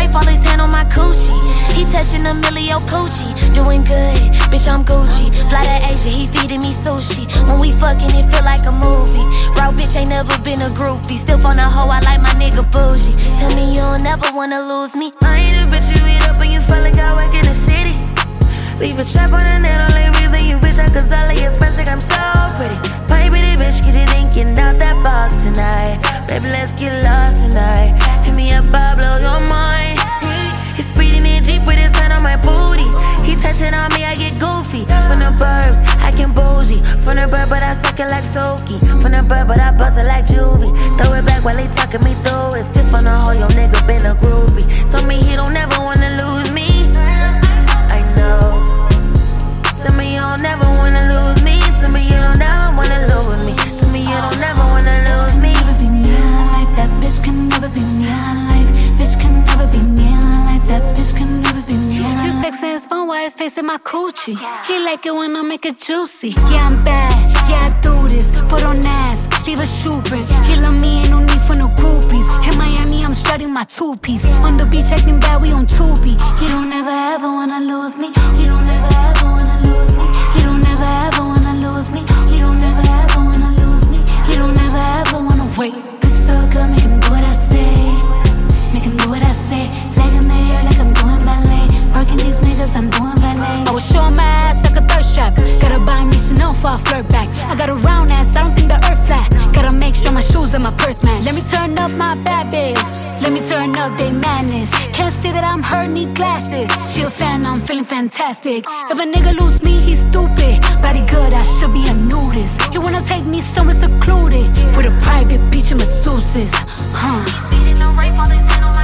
Rafe, all his hand on my coochie. He touching Emilio Pucci, doing good, bitch, I'm Gucci. Fly to Asia, he feeding me sushi. When we fucking, it feel like a movie. Raw bitch ain't never been a groupie. Still on a hoe, I like my nigga bougie. Tell me you'll never wanna lose me. I ain't a bitch you eat up and you feel like I work in the city. Leave a trap on the net, only reason you rich, cause all of your friends think I'm so pretty. Baby, bitch, get you thinking out that box tonight. Baby, let's get lost tonight. Hit me up, I'll blow your mind. He's speeding in Jeep with his hand on my booty. He touching on me, I get goofy. From the burbs, I can bougie. From the bird, but I suck it like Soaky. From the bird, but I bust it like Juvie. Throw it back while they talking me through it. Stiff on the hoe, your nigga been a groupie. Told me he don't never wanna lose me. I know. Tell me you don't never wanna lose me. Tell me you don't never wanna lose me. Tell me you don't never wanna lose me. Never be me in life. That bitch can never be me in life. Bitch can never be me in life. That bitch can never be me in life. You texting his phone while his face in my coochie. He like it when I make it juicy. Yeah, I'm bad. Yeah, I do this. Put on ass. Leave a shoe print. He love me, ain't no need for no groupies. In Miami, I'm strutting my two-piece. On the beach, acting bad, we on Tubi. He don't ever ever wanna lose me. He don't ever ever wanna lose me. He don't ever ever wanna lose me. He don't ever ever wanna lose me. He don't ever ever wanna wait. It's so good, make him do what I say. Make him do what I say. Leg in the air like I'm doing ballet. Working these niggas, I'm doing ballet. I was showing my ass like a thirst trap. Gotta buy me Chanel for a flirt back. I got a round ass, I don't think the earth flat. Gotta make sure my shoes and my purse match. Let me turn up my bad bitch. Let me turn up they madness. Can't see that I'm her, need glasses. She a fan, I'm feeling fantastic. If a nigga lose me, he's stupid. Body good, I should be a nudist. You wanna take me somewhere secluded with a private beach and masseuses, huh? He's speeding on Rafe, all his hand on my